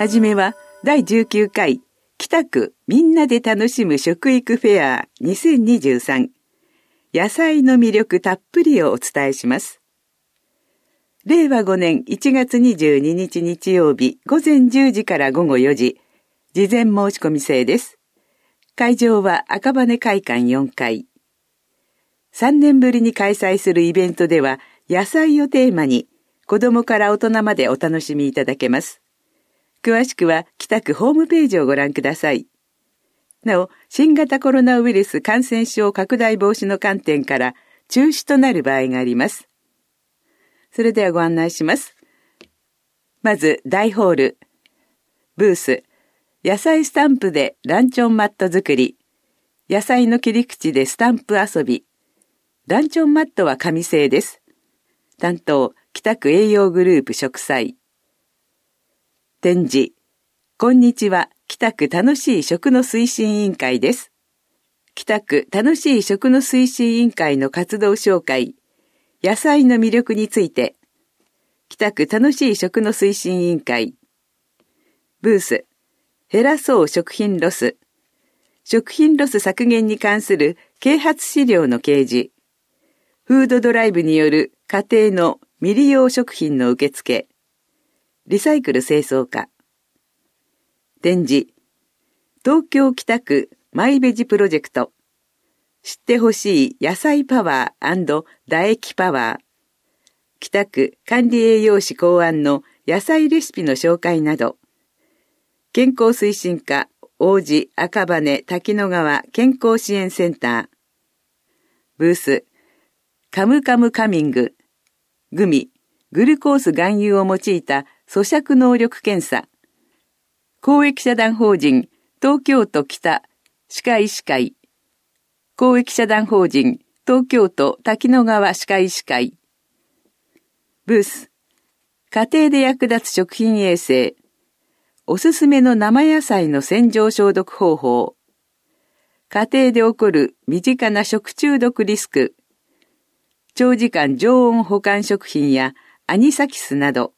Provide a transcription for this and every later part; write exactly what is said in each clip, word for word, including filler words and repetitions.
はじめはだいじゅうきゅうかい北区みんなで楽しむ食育フェアにせんにじゅうさん、野菜の魅力たっぷりをお伝えします。れいわごねんいちがつにじゅうににち日曜日ごぜんじゅうじからごごよじ、事前申し込み制です。会場は赤羽会館よんかい。さんねんぶりに開催するイベントでは、野菜をテーマに子供から大人までお楽しみいただけます。詳しくは北区ホームページをご覧ください。なお、新型コロナウイルス感染症拡大防止の観点から中止となる場合があります。それではご案内します。まず、大ホール。ブース。野菜スタンプでランチョンマット作り。野菜の切り口でスタンプ遊び。ランチョンマットは紙製です。担当、北区栄養グループ植栽。展示。こんにちは、北区楽しい食の推進委員会です。北区楽しい食の推進委員会の活動紹介。野菜の魅力について。北区楽しい食の推進委員会。ブース。減らそう食品ロス。食品ロス削減に関する啓発資料の掲示。フードドライブによる家庭の未利用食品の受付。リサイクル清掃課。展示。東京北区マイベジプロジェクト。知ってほしい野菜パワー&唾液パワー。北区管理栄養士考案の野菜レシピの紹介など。健康推進課王子赤羽滝野川健康支援センター。ブース。カムカムカミング。グミ、グルコース含有を用いた咀嚼能力検査。公益社団法人東京都北歯科医師会。公益社団法人東京都滝野川歯科医師会。ブース。家庭で役立つ食品衛生。おすすめの生野菜の洗浄消毒方法。家庭で起こる身近な食中毒リスク。長時間常温保管食品やアニサキスなど。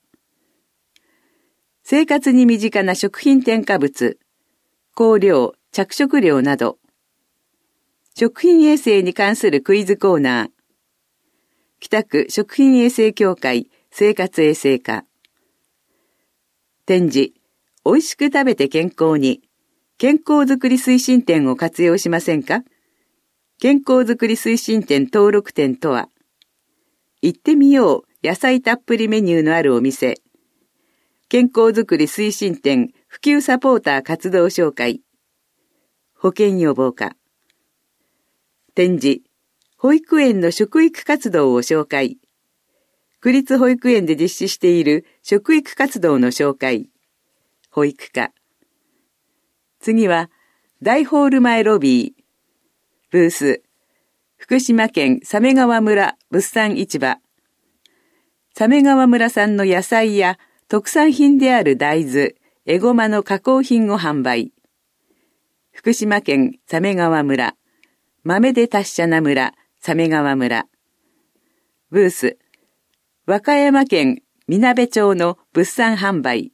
生活に身近な食品添加物。香料、着色料など。食品衛生に関するクイズコーナー。北区食品衛生協会生活衛生課。展示。美味しく食べて健康に。健康づくり推進展を活用しませんか？健康づくり推進展登録店とは、行ってみよう野菜たっぷりメニューのあるお店。健康づくり推進展普及サポーター活動紹介。保健予防課。展示。保育園の食育活動を紹介。区立保育園で実施している食育活動の紹介。保育課。次は、大ホール前ロビー。ブース。福島県鮫川村物産市場。鮫川村産の野菜や特産品である大豆、エゴマの加工品を販売。福島県鮫川村。豆で達者な村、鮫川村。ブース。和歌山県みなべ町の物産販売。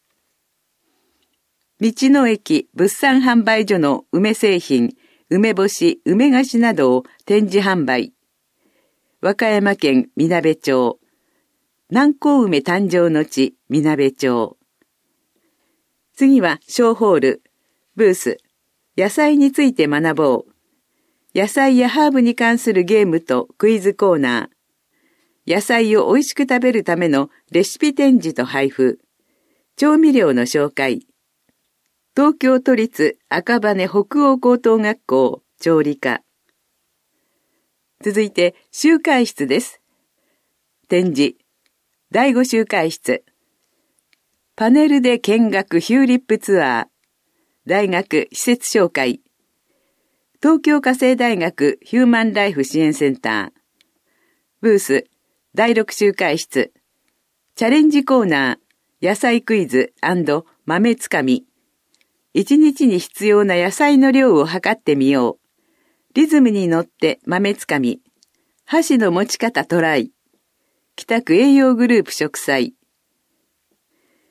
道の駅物産販売所の梅製品、梅干し、梅菓子などを展示販売。和歌山県みなべ町。南高梅誕生の地、みなべ町。次は小ホール。ブース。野菜について学ぼう。野菜やハーブに関するゲームとクイズコーナー。野菜を美味しく食べるためのレシピ展示と配布。調味料の紹介。東京都立赤羽北欧高等学校調理科。続いて集会室です。展示。だいご集会室。パネルで見学ヒューリップツアー。大学施設紹介。東京家政大学ヒューマンライフ支援センター。ブース。だいろく集会室。チャレンジコーナー。野菜クイズ&豆つかみ。一日に必要な野菜の量を測ってみよう。リズムに乗って豆つかみ。箸の持ち方トライ。北区栄養グループ植栽。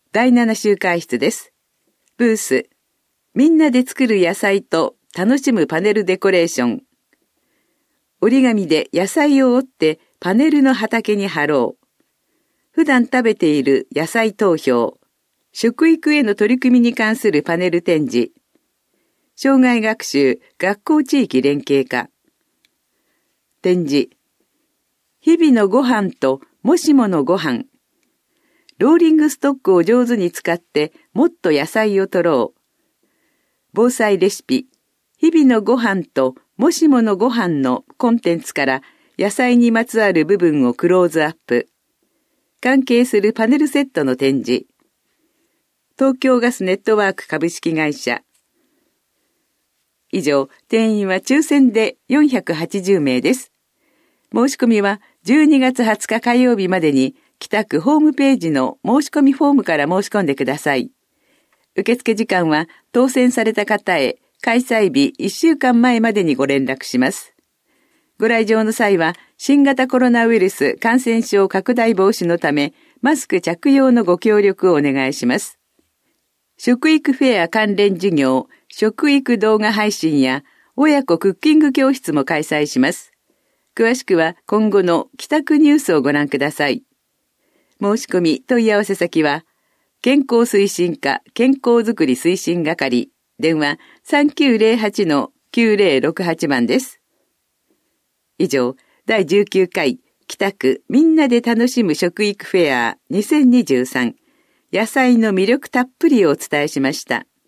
だいなな集会室です。ブース、みんなで作る野菜と楽しむパネルデコレーション。折り紙で野菜を折ってパネルの畑に貼ろう。普段食べている野菜投票。食育への取り組みに関するパネル展示。障害学習学校地域連携課。展示。日々のご飯ともしものご飯。ローリングストックを上手に使ってもっと野菜を取ろう。防災レシピ。日々のご飯ともしものご飯のコンテンツから野菜にまつわる部分をクローズアップ。関係するパネルセットの展示。東京ガスネットワーク株式会社。以上、定員は抽選でよんひゃくはちじゅうめいです。申し込みはじゅうにがつはつか火曜日までに北区ホームページの申し込みフォームから申し込んでください。受付時間は当選された方へ開催日いっしゅうかんまえまでにご連絡します。ご来場の際は新型コロナウイルス感染症拡大防止のためマスク着用のご協力をお願いします。食育フェア関連授業、食育動画配信や親子クッキング教室も開催します。詳しくは今後の帰宅ニュースをご覧ください。申し込み問い合わせ先は健康推進課健康づくり推進係電話 さんきゅうゼロはちのきゅうゼロろくはち 番です。以上、だいじゅうきゅうかい北区みんなで楽しむ食育フェアにせんにじゅうさん野菜の魅力たっぷりをお伝えしました。